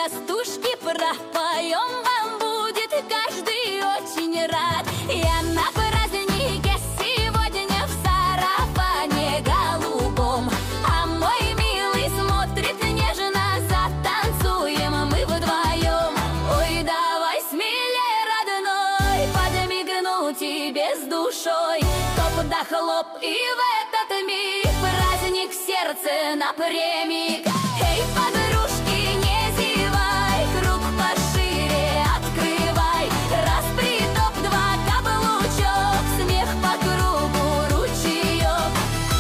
частушки пропоем, вам будет каждый очень рад. Я на празднике сегодня в сарафане голубом, а мой милый смотрит нежно, затанцуем мы вдвоем. Ой, давай смелее, родной, подмигну тебе с душой. Топ да хлоп, и в этот миг праздник в сердце напрямик. Эй, подружки, не зевай, круг пошире открывай. Раз притоп, два каблучок, смех по кругу ручеек.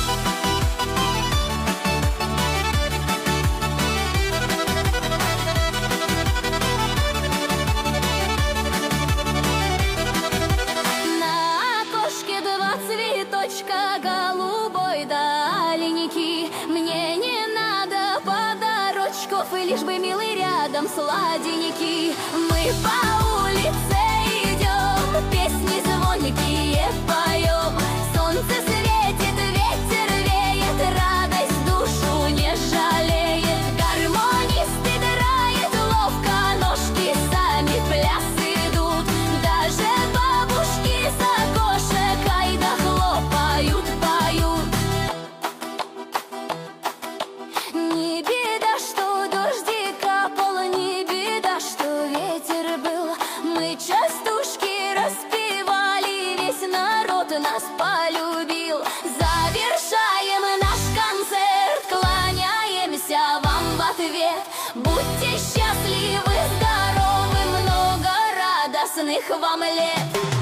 На окошке два цветочка, голубой да оленики. Мне не надо подарочков, лишь бы милый рядом сладенький. Мы по улице идем, песни звонкие поем. Солнце светит, ветер веет, радость душу не жалеет. Гармонист играет ловко, ножки сами в пляс идут. Даже бабушки с окошек ай да хлопают, поют. Не беда, что дождик капал, не беда, что ветер был. Мы частушки распевали, весь народ нас полюбил. Завершаем наш концерт, кланяемся вам в ответ. Будьте счастливы, здоровы, много радостных вам лет.